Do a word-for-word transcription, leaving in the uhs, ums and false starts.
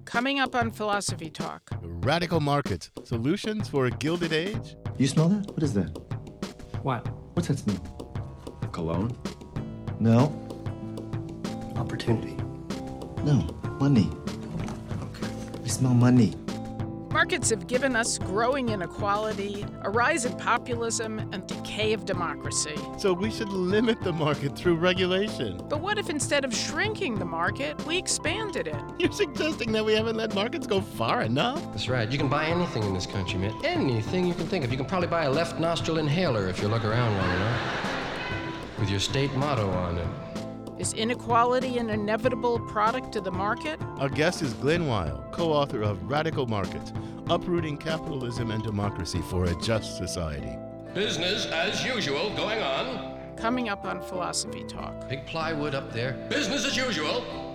Coming up on Philosophy Talk. Radical markets, solutions for a gilded age? You smell that? What is that? What? What's that smell? Cologne? No. Opportunity. No. Money. Okay. I smell money. Markets have given us growing inequality, a rise in populism, and decay of democracy. So we should limit the market through regulation. But what if instead of shrinking the market, we expanded it? You're suggesting that we haven't let markets go far enough? That's right. You can buy anything in this country, man. Anything you can think of. You can probably buy a left nostril inhaler if you look around long enough. With your state motto on it. Is inequality an inevitable product of the market? Our guest is Glenn Weil, co-author of Radical Markets, Uprooting Capitalism and Democracy for a Just Society. Business as usual going on. Coming up on Philosophy Talk. Big plywood up there. Business as usual.